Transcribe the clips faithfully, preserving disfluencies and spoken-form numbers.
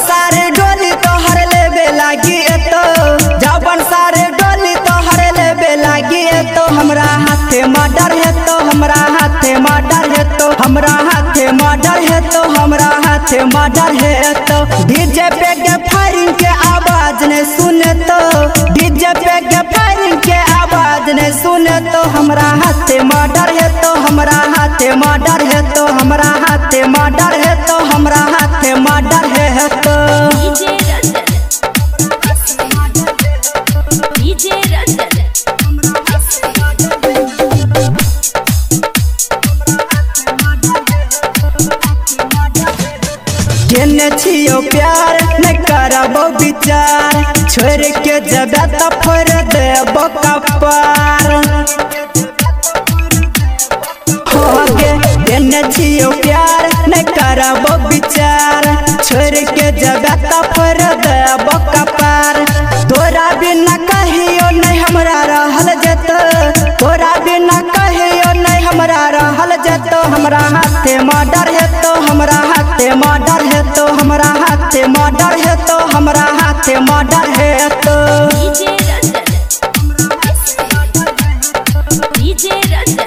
सारे डोली तो हर लेबे लागी तो जबन सारे डोली तो हर लेबे लागी तो हमरा हाथे मर्डर है तो हमरा हाथे मर्डर है तो हमरा हाथे मर्डर है तो हमरा हाथे मर्डर है तो डीजे पे के फायरिंग के आवाज ने सुने तो डीजे पे के फायरिंग के आवाज ने सुने तो हमरा हाथे मर्डर है तो हमरा हाथे मर्डर है तो हमरा हाथे मर्डर है तो हमरा हाथे मर्डर है तो डीजे रंजन केने छियो प्यार न करबो विचार छोड़ के जब त फोड़ देबो कपार होगे केने छियो प्यार न करबो विचार छोड़ के जब त फोड़ देबो कपार तोरा बिना कहियो नहीं हमरा रहल जतो तोरा बिना कहियो नहीं हमरा रहल जतो हमरा हाथे मर्डर है तो हमरा हाथे मर्डर है तो हमरा हाथे मर्डर है तो हमरा हाथे मर्डर है तो डीजे रंजन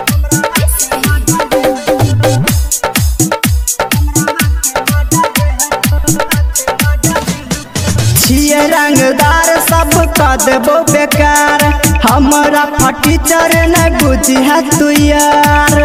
छिए रंगदार सब का देबो बेकार हमरा फटी चर न बुझी है तू यार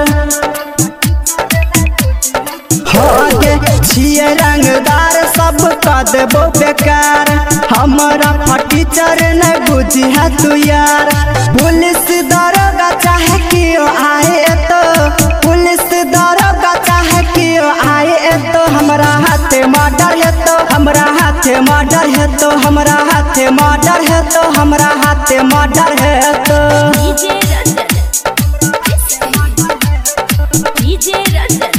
होगे छिए रंगदार सब का देबो बेकार हमरा फटी चर न बुझी है तू यार पुलिस दरोगा चाहे कियो आए तो पुलिस दरोगा चाहे कियो आए तो हमरा हाथे मर्डर है तो हमरा हाथे मर्डर है तो हमरा हाथे मर्डर है तो हमरा हाथे मर्डर है तो डीजे रंजन डीजे रंजन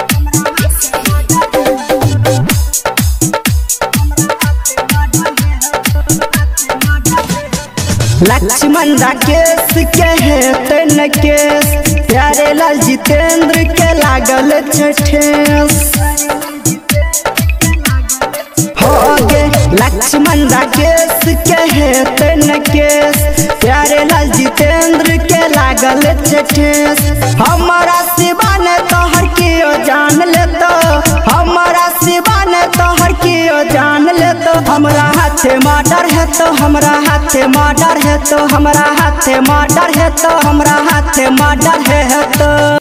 लक्ष्मण राकेश के है तेन केस प्यारे लाल जितेंद्र के लागल ठेस होगे लक्ष्मण राकेश के है तेन केस प्यारे लाल जितेंद्र के लागल ठेस हमारा शिवा ने तो हर कियो जान ले तो हमारा शिवा ने तो हर कियो जान ले तो हमरा हाथे मर्डर है तो हमरा हाथे मर्डर है तो हमरा हाथे मर्डर है तो हमरा हाथे मर्डर है तो